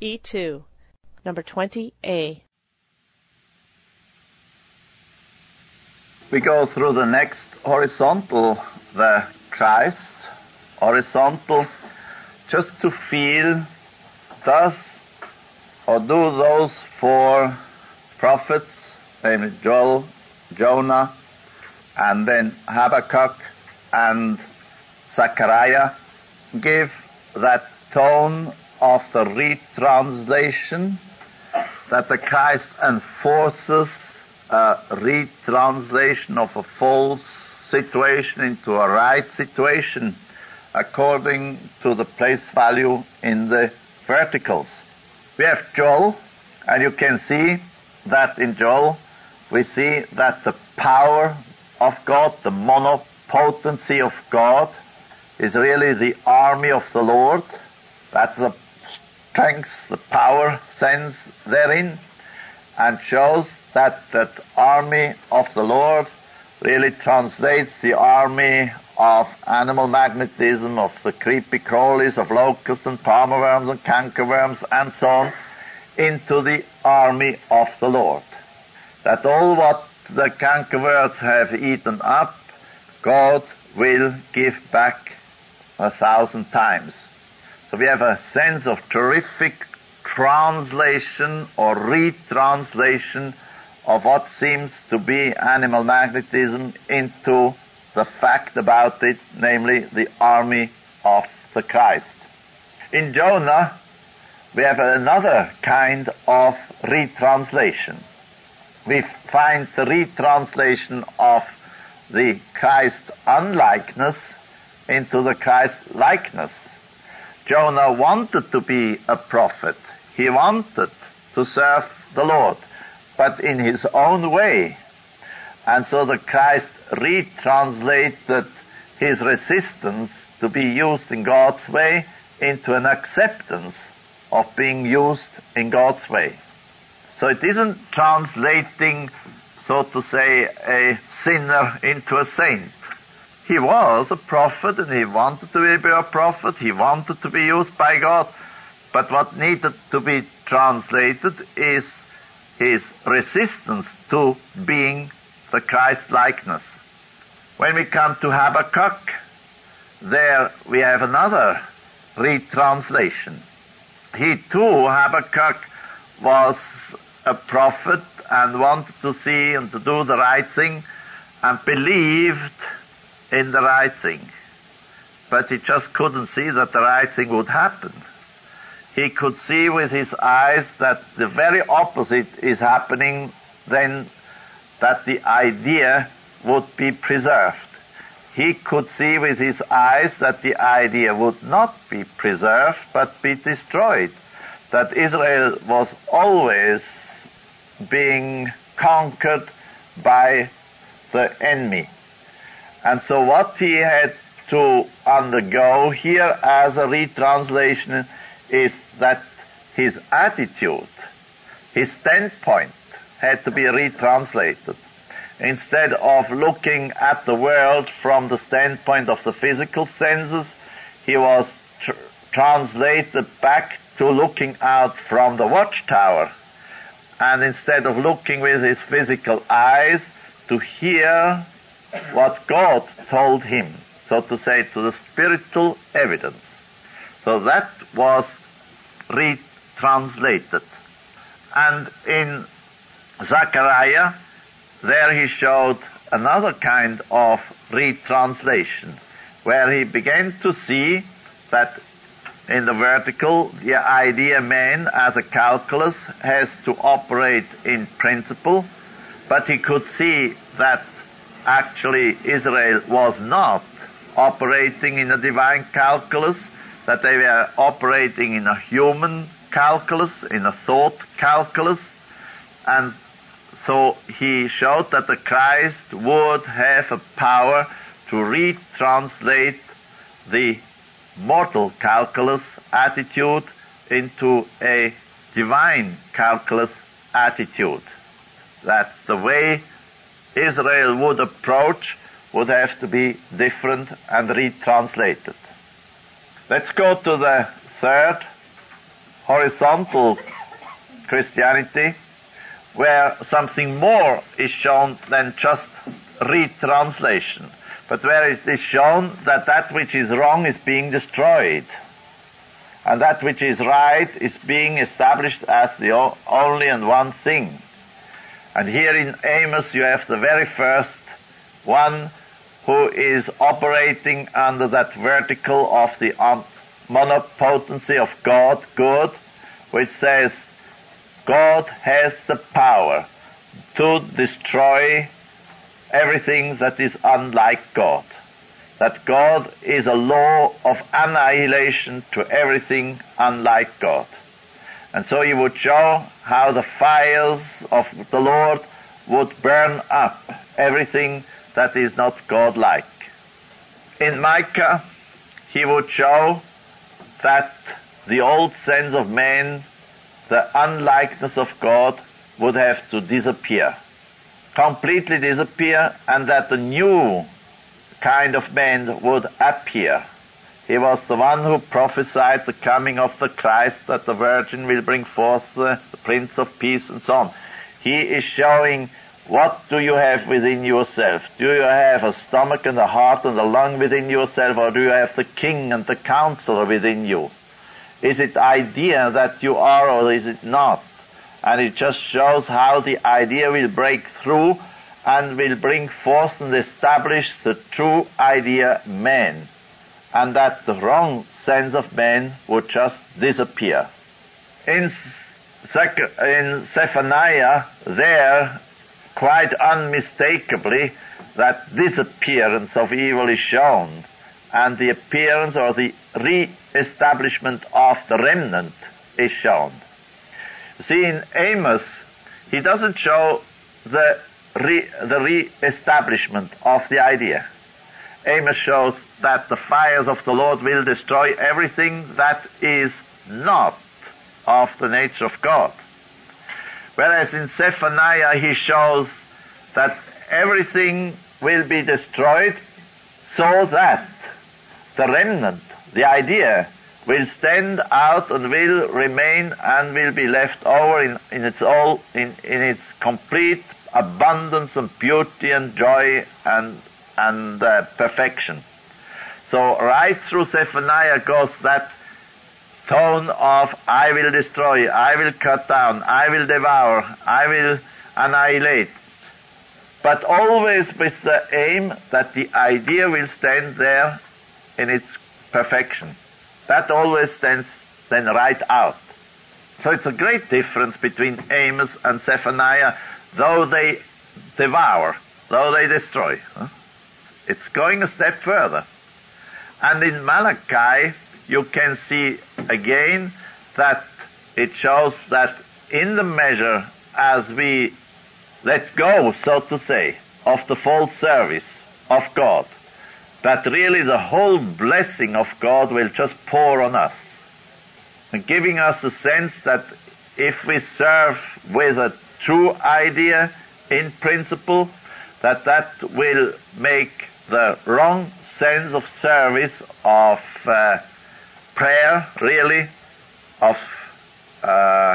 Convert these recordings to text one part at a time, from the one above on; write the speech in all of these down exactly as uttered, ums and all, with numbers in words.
E two, number twenty A. We go through the next horizontal, the Christ, horizontal, just to feel, does or do those four prophets, namely Joel, Jonah, and then Habakkuk and Zechariah, give that tone of the retranslation, that the Christ enforces a retranslation of a false situation into a right situation according to the place value in the verticals. We have Joel, and you can see that in Joel we see that the power of God, the monopotency of God, is really the army of the Lord, that the strength, the power sense therein, and shows that that army of the Lord really translates the army of animal magnetism, of the creepy crawlies, of locusts and palmer worms and cankerworms and so on, into the army of the Lord. That all what the cankerworms have eaten up, God will give back a thousand times. So we have a sense of terrific translation or retranslation of what seems to be animal magnetism into the fact about it, namely the army of the Christ. In Jonah, we have another kind of retranslation. We find the retranslation of the Christ unlikeness into the Christ likeness. Jonah wanted to be a prophet. He wanted to serve the Lord, but in his own way. And so the Christ retranslated his resistance to be used in God's way into an acceptance of being used in God's way. So it isn't translating, so to say, a sinner into a saint. He was a prophet and he wanted to be a prophet. He wanted to be used by God. But what needed to be translated is his resistance to being the Christ-likeness. When we come to Habakkuk, there we have another retranslation. He too, Habakkuk, was a prophet and wanted to see and to do the right thing and believed in the right thing. But he just couldn't see that the right thing would happen. He could see with his eyes that the very opposite is happening, then that the idea would be preserved. He could see with his eyes that the idea would not be preserved but be destroyed, that Israel was always being conquered by the enemy. And so what he had to undergo here as a retranslation is that his attitude, his standpoint had to be retranslated. Instead of looking at the world from the standpoint of the physical senses, he was tr- translated back to looking out from the watchtower. And instead of looking with his physical eyes, to hear what God told him, so to say, to the spiritual evidence. So that was retranslated. And in Zechariah, there he showed another kind of retranslation, where he began to see that in the vertical, the idea man as a calculus has to operate in principle, but he could see that actually Israel was not operating in a divine calculus, that they were operating in a human calculus, in a thought calculus. And so he showed that the Christ would have a power to retranslate the mortal calculus attitude into a divine calculus attitude. That the way Israel would approach would have to be different and retranslated. Let's go to the third horizontal Christianity, where something more is shown than just retranslation, but where it is shown that that which is wrong is being destroyed, and that which is right is being established as the only and one thing. And here in Amos you have the very first one who is operating under that vertical of the monopotency of God, good, which says God has the power to destroy everything that is unlike God. That God is a law of annihilation to everything unlike God. And so he would show how the fires of the Lord would burn up everything that is not God-like. In Micah, he would show that the old sense of man, the unlikeness of God, would have to disappear, completely disappear, and that the new kind of man would appear. He was the one who prophesied the coming of the Christ, that the Virgin will bring forth the, the Prince of Peace, and so on. He is showing, what do you have within yourself? Do you have a stomach and a heart and a lung within yourself, or do you have the king and the counselor within you? Is it idea that you are, or is it not? And it just shows how the idea will break through and will bring forth and establish the true idea man, and that the wrong sense of man would just disappear. In, in Zephaniah, there, quite unmistakably, that disappearance of evil is shown, and the appearance or the re-establishment of the remnant is shown. See, in Amos, he doesn't show the re, the re-establishment of the idea. Amos shows that the fires of the Lord will destroy everything that is not of the nature of God. Whereas in Zephaniah he shows that everything will be destroyed so that the remnant, the idea, will stand out and will remain and will be left over in, in its all in, in its complete abundance and beauty and joy and and uh, perfection. So right through Zephaniah goes that tone of I will destroy, I will cut down, I will devour, I will annihilate, but always with the aim that the idea will stand there in its perfection. That always stands then right out. So it's a great difference between Amos and Zephaniah, though they devour, though they destroy. Huh? It's going a step further. And in Malachi, you can see again that it shows that in the measure as we let go, so to say, of the false service of God, that really the whole blessing of God will just pour on us, and giving us a sense that if we serve with a true idea in principle, that that will make the wrong sense of service, of uh, prayer, really, of uh,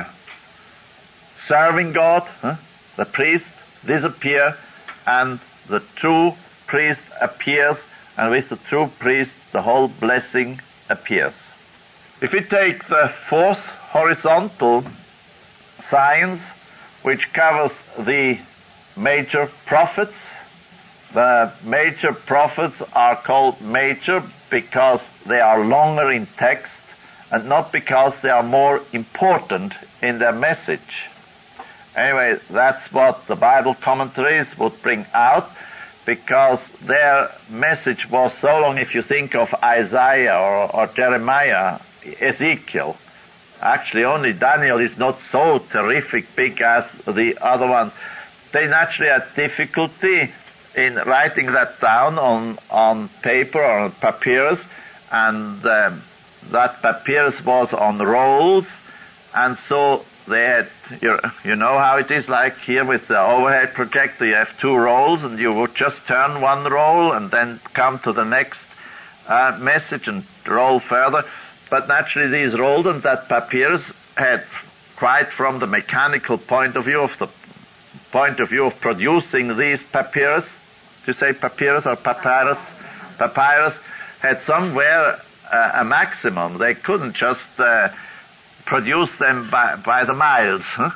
serving God, huh? the priest, disappear, and the true priest appears, and with the true priest the whole blessing appears. If we take the fourth horizontal science, which covers the major prophets, the major prophets are called major because they are longer in text and not because they are more important in their message. Anyway, that's what the Bible commentaries would bring out, because their message was so long. If you think of Isaiah or, or Jeremiah, Ezekiel, actually only Daniel is not so terrific big as the other ones. They naturally had difficulty in writing that down on, on paper or on papyrus, and um, that papyrus was on rolls, and so they had, you, you know how it is like here with the overhead projector, you have two rolls and you would just turn one roll and then come to the next uh, message and roll further. but naturally these rolled, and that papyrus had, quite from the mechanical point of view, of the point of view of producing these papyrus, to say papyrus or papyrus, papyrus, had somewhere uh, a maximum. They couldn't just uh, produce them by, by the miles. Huh?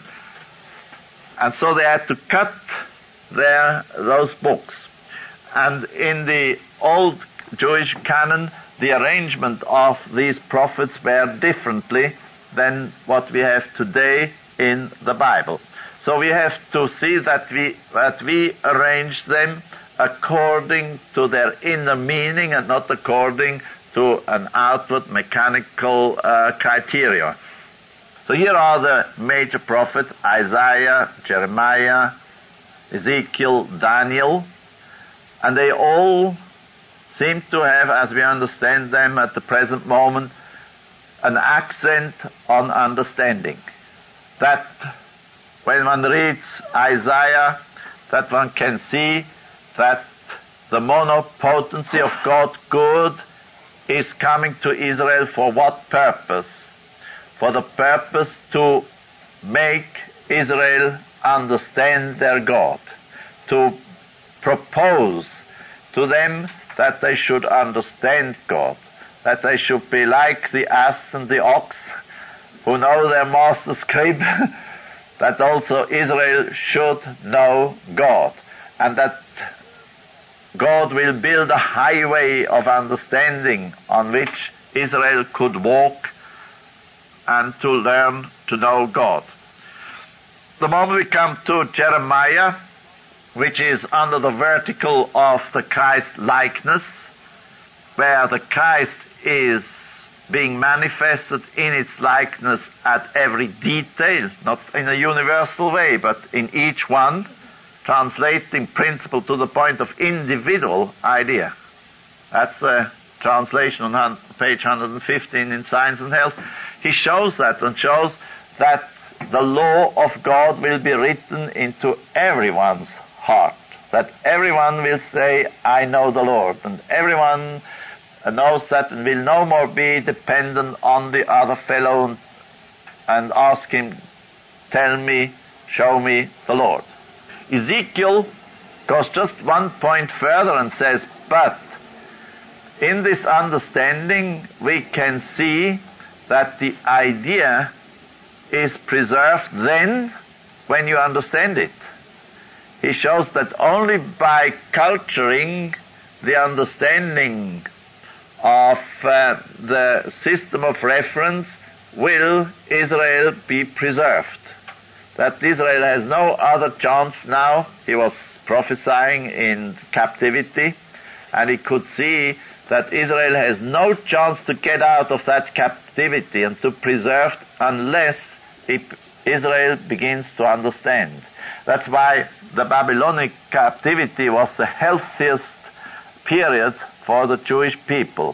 And so they had to cut their, those books. And in the old Jewish canon, the arrangement of these prophets were differently than what we have today in the Bible. So we have to see that we, that we arrange them according to their inner meaning and not according to an outward mechanical uh, criteria. So here are the major prophets: Isaiah, Jeremiah, Ezekiel, Daniel, and they all seem to have, as we understand them at the present moment, an accent on understanding. That when one reads Isaiah, that one can see that the monopotency of God good is coming to Israel for what purpose? For the purpose to make Israel understand their God, to propose to them that they should understand God, that they should be like the ass and the ox, who know their master's crib, that also Israel should know God, and that God will build a highway of understanding on which Israel could walk and to learn to know God. The moment we come to Jeremiah, which is under the vertical of the Christ likeness, where the Christ is being manifested in its likeness at every detail, not in a universal way, but in each one, translating principle to the point of individual idea. That's a translation on page one hundred fifteen in Science and Health. He shows that and shows that the law of God will be written into everyone's heart, that everyone will say, I know the Lord, and everyone knows that and will no more be dependent on the other fellow and, and ask him, tell me, show me the Lord. Ezekiel goes just one point further and says, but in this understanding we can see that the idea is preserved then when you understand it. He shows that only by culturing the understanding of uh, the system of reference will Israel be preserved. That Israel has no other chance now. He was prophesying in captivity, and he could see that Israel has no chance to get out of that captivity and to preserve unless it, Israel begins to understand. That's why the Babylonic captivity was the healthiest period for the Jewish people.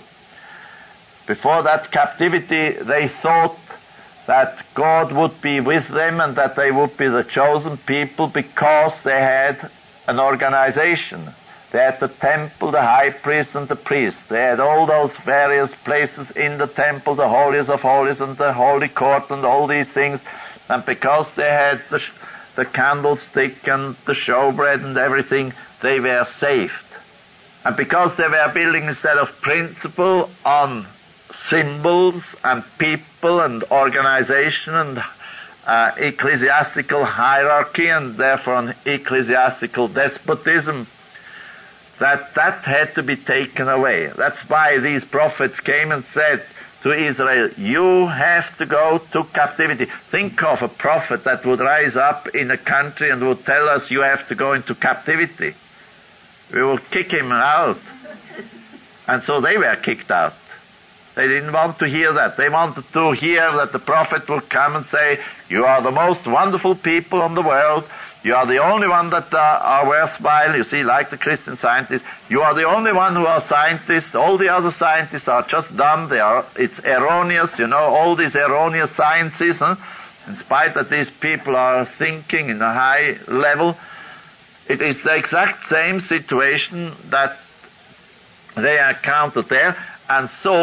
Before that captivity, they thought that God would be with them and that they would be the chosen people because they had an organization. They had the temple, the high priest, and the priest. They had all those various places in the temple, the holiest of holies and the holy court and all these things. And because they had the, the candlestick and the showbread and everything, they were saved. And because they were building instead of principle on symbols and people and organization and uh, ecclesiastical hierarchy and therefore an ecclesiastical despotism, that that had to be taken away. That's why these prophets came and said to Israel, you have to go to captivity. Think of a prophet that would rise up in a country and would tell us you have to go into captivity. We will kick him out. And so they were kicked out. They didn't want to hear that. They wanted to hear that the prophet would come and say, you are the most wonderful people in the world. You are the only one that uh, are worthwhile. You see, like the Christian scientists, you are the only one who are scientists. All the other scientists are just dumb. They are, it's erroneous, you know, all these erroneous sciences, huh? In spite that these people are thinking in a high level, it is the exact same situation that they encountered there. And so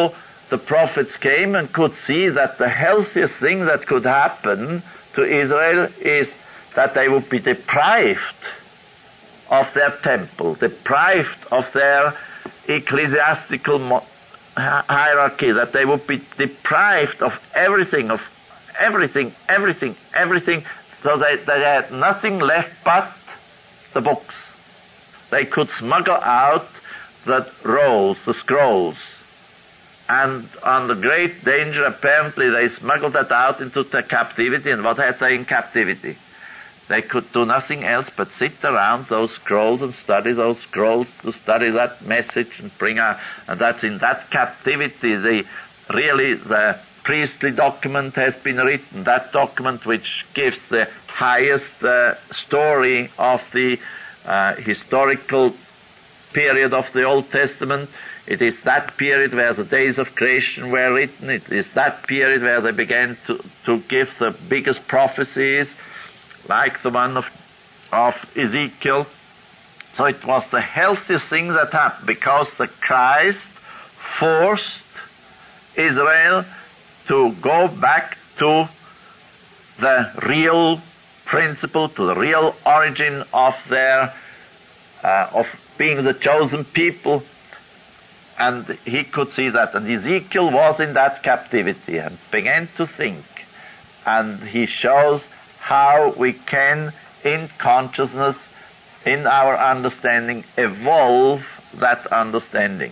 the prophets came and could see that the healthiest thing that could happen to Israel is that they would be deprived of their temple, deprived of their ecclesiastical mo- hierarchy, that they would be deprived of everything, of everything, everything, everything, so they, they had nothing left but the books. They could smuggle out the rolls, the scrolls, and under great danger, apparently, they smuggled that out into the captivity. And what had they in captivity? They could do nothing else but sit around those scrolls and study those scrolls, to study that message and bring out. And that's in that captivity, the really the priestly document has been written. That document which gives the highest uh, story of the uh, historical period of the Old Testament. It is that period where the days of creation were written. It is that period where they began to, to give the biggest prophecies, like the one of, of Ezekiel. So it was the healthiest thing that happened, because the Christ forced Israel to go back to the real principle, to the real origin of their, uh, of being the chosen people. And he could see that. And Ezekiel was in that captivity and began to think. And he shows how we can, in consciousness, in our understanding, evolve that understanding.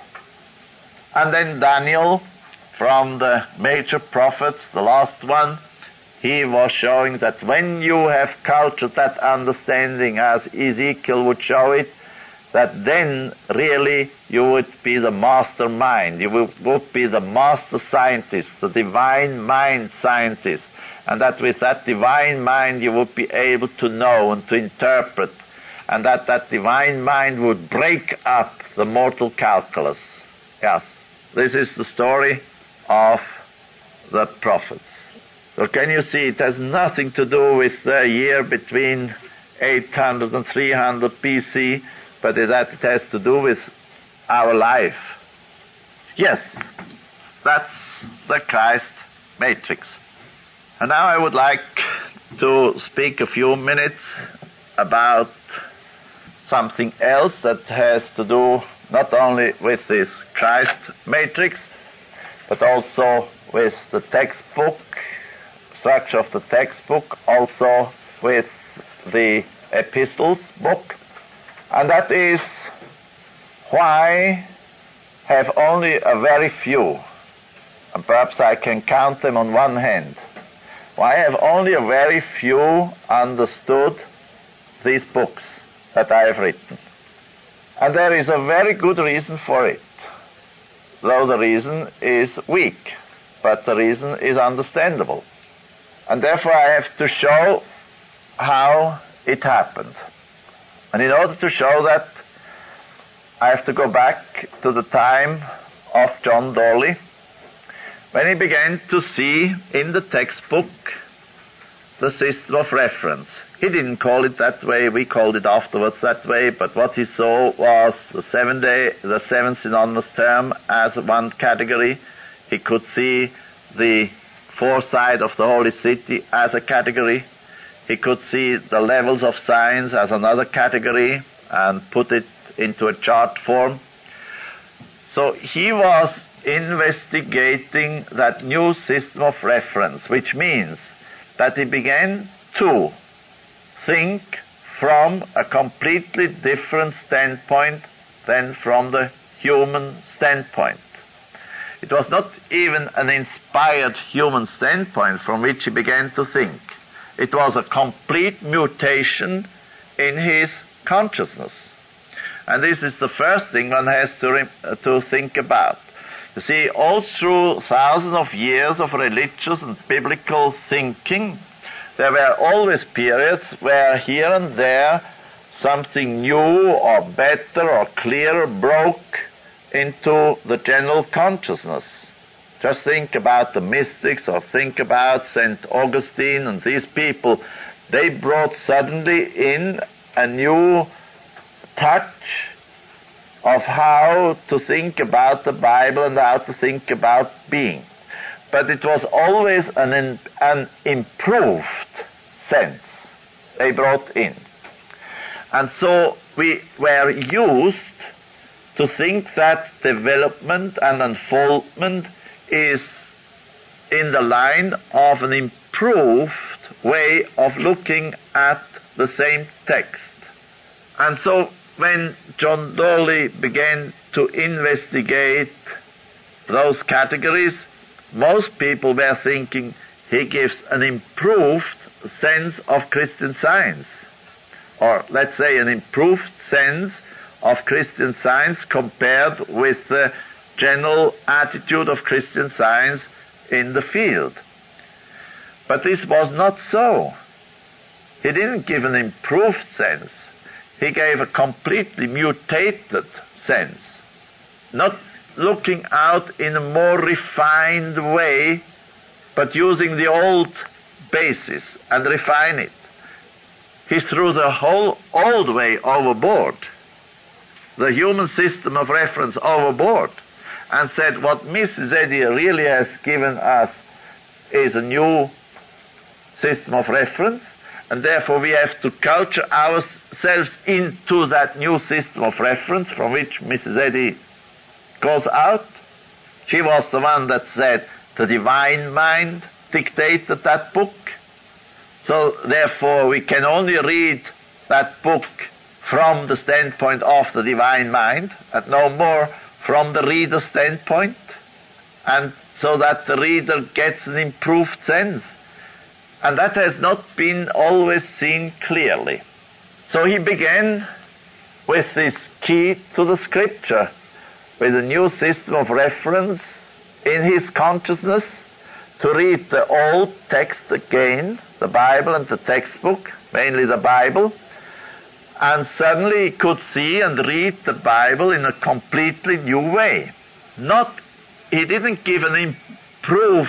And then Daniel, from the major prophets, the last one, he was showing that when you have cultured that understanding as Ezekiel would show it, that then really you would be the mastermind, you would, would be the master scientist, the divine mind scientist, and that with that divine mind you would be able to know and to interpret, and that that divine mind would break up the mortal calculus. Yes, this is the story of the prophets. So can you see, it has nothing to do with the year between eight hundred and three hundred B C, but it has to do with our life. Yes, that's the Christ matrix. And now I would like to speak a few minutes about something else that has to do not only with this Christ matrix, but also with the textbook, structure of the textbook, also with the epistles book. And that is, why have only a very few, and perhaps I can count them on one hand, why have only a very few understood these books that I have written? And there is a very good reason for it, though the reason is weak, but the reason is understandable. And therefore I have to show how it happened. And in order to show that, I have to go back to the time of John Dawley, when he began to see in the textbook the system of reference. He didn't call it that way, we called it afterwards that way, but what he saw was the seven day, the seven synonymous term as one category. He could see the foresight of the Holy City as a category. He could see the levels of science as another category and put it into a chart form. So he was investigating that new system of reference, which means that he began to think from a completely different standpoint than from the human standpoint. It was not even an inspired human standpoint from which he began to think. It was a complete mutation in his consciousness. And this is the first thing one has to, re- to think about. You see, all through thousands of years of religious and biblical thinking, there were always periods where here and there something new or better or clearer broke into the general consciousness. Just think about the mystics, or think about Saint Augustine and these people. They brought suddenly in a new touch of how to think about the Bible and how to think about being. But it was always an, an improved sense they brought in. And so we were used to think that development and unfoldment is in the line of an improved way of looking at the same text. And so when John Dolly began to investigate those categories, most people were thinking he gives an improved sense of Christian Science, or let's say an improved sense of Christian Science compared with the general attitude of Christian Science in the field. But this was not so. He didn't give an improved sense. He gave a completely mutated sense, not looking out in a more refined way, but using the old basis and refine it. He threw the whole old way overboard, the human system of reference overboard, and said what Missus Eddy really has given us is a new system of reference, and therefore we have to culture ourselves into that new system of reference from which Missus Eddy goes out. She was the one that said the divine mind dictated that book. So therefore we can only read that book from the standpoint of the divine mind and no more from the reader's standpoint, and so that the reader gets an improved sense. And that has not been always seen clearly. So he began with this key to the Scripture, with a new system of reference in his consciousness, to read the old text again, the Bible and the textbook, mainly the Bible, and suddenly he could see and read the Bible in a completely new way. Not, he didn't give an improved,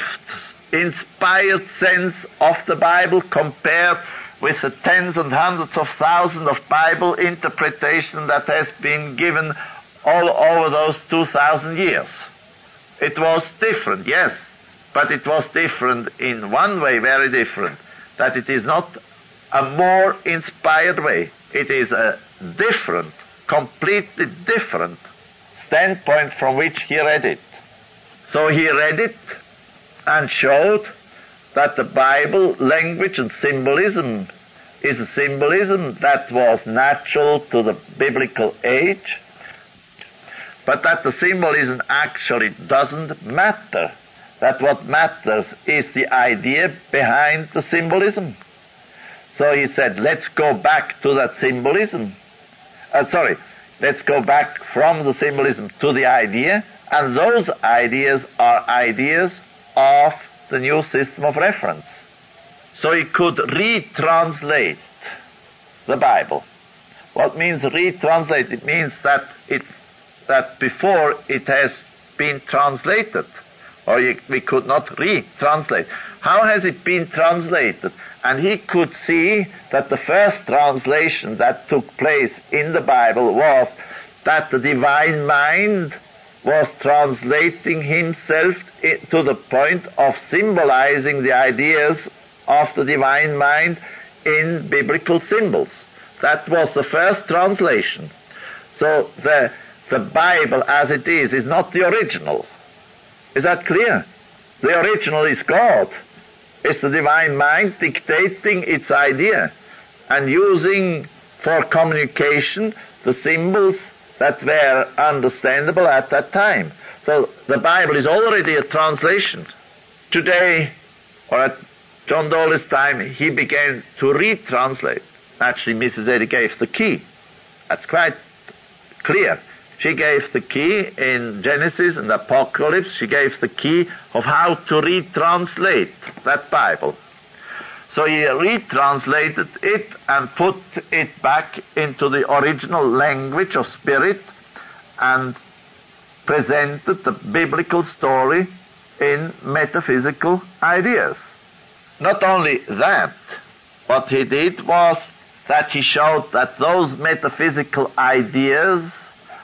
inspired sense of the Bible compared with the tens and hundreds of thousands of Bible interpretation that has been given all over those two thousand years. It was different, yes, but it was different in one way, very different, that it is not a more inspired way. It is a different, completely different standpoint from which he read it. So he read it and showed that the Bible language and symbolism is a symbolism that was natural to the biblical age, but that the symbolism actually doesn't matter. That what matters is the idea behind the symbolism. So he said, let's go back to that symbolism. Uh, sorry, let's go back from the symbolism to the idea, and those ideas are ideas of the new system of reference. So he could retranslate the Bible. What means retranslate? It means that it that before it has been translated, or you, we could not retranslate. How has it been translated? And he could see that the first translation that took place in the Bible was that the divine mind was translating himself to the point of symbolizing the ideas of the divine mind in biblical symbols. That was the first translation. So the, the Bible as it is is not the original. Is that clear? The original is God. It's the divine mind dictating its idea and using for communication the symbols that were understandable at that time. So the Bible is already a translation. Today, or at John Dolly's time, he began to retranslate. Actually, Missus Eddy gave the key. That's quite clear. She gave the key in Genesis and Apocalypse. She gave the key of how to retranslate that Bible. So he retranslated it and put it back into the original language of spirit and presented the biblical story in metaphysical ideas. Not only that, what he did was that he showed that those metaphysical ideas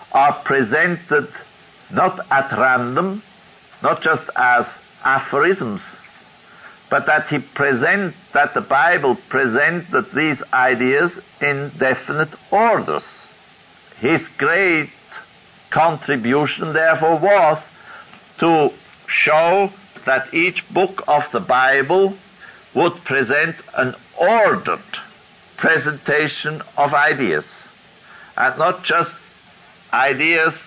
are presented not at random, not just as aphorisms, but that he present, that the Bible presented these ideas in definite orders. His great contribution, therefore, was to show that each book of the Bible would present an ordered presentation of ideas, and not just ideas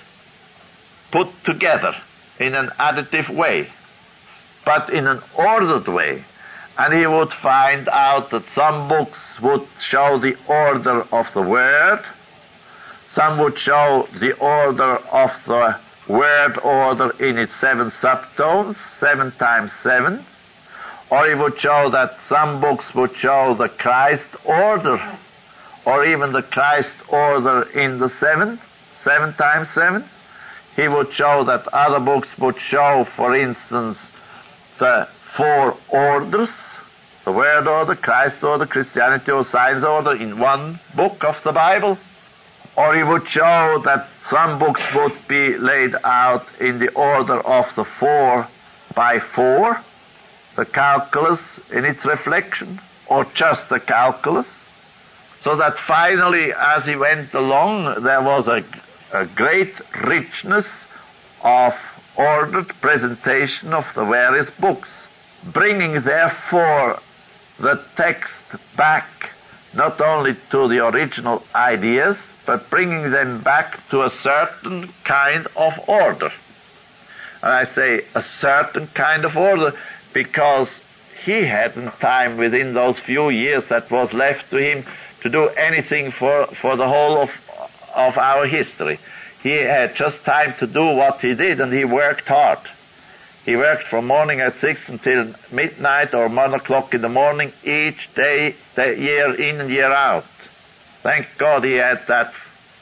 put together in an additive way, but in an ordered way. And he would find out that some books would show the order of the word, some would show the order of the word order in its seven subtones, seven times seven, or he would show that some books would show the Christ order, or even the Christ order in the seven, seven times seven. He would show that other books would show, for instance, the four orders, the word order, Christ order, Christianity or science order in one book of the Bible. Or he would show that some books would be laid out in the order of the four by four, the calculus in its reflection, or just the calculus, so that finally, as he went along, there was a, a great richness of ordered presentation of the various books, bringing therefore the text back not only to the original ideas, but bringing them back to a certain kind of order. And I say a certain kind of order because he hadn't time within those few years that was left to him to do anything for, for the whole of, of our history. He had just time to do what he did, and he worked hard. He worked from morning at six until midnight or one o'clock in the morning each day, the year in and year out. Thank God he had that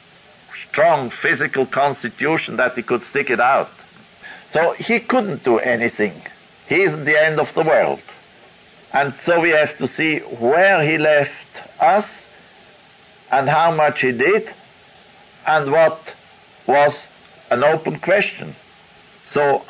strong physical constitution that he could stick it out. So he couldn't do anything. He isn't the end of the world. And so we have to see where he left us and how much he did and what was an open question. So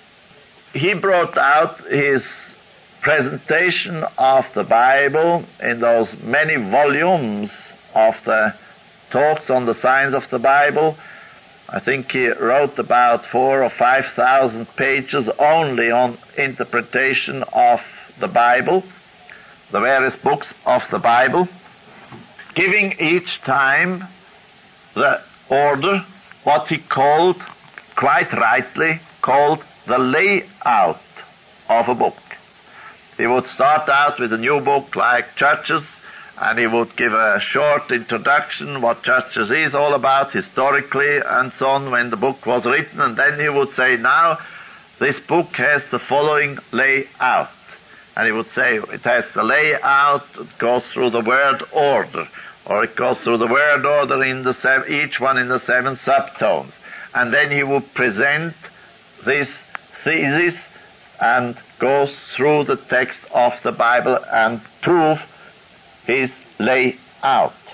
he brought out his presentation of the Bible in those many volumes of the talks on the science of the Bible. I think he wrote about four or five thousand pages only on interpretation of the Bible, the various books of the Bible, giving each time the order, what he called, quite rightly, called the layout of a book. He would start out with a new book like Churches, and he would give a short introduction, what Churches is all about historically and so on when the book was written, and then he would say, now this book has the following layout. And he would say it has the layout, it goes through the word order, or it goes through the word order in the seven, each one in the seven subtones. And then he would present this thesis and go through the text of the Bible and prove his layout.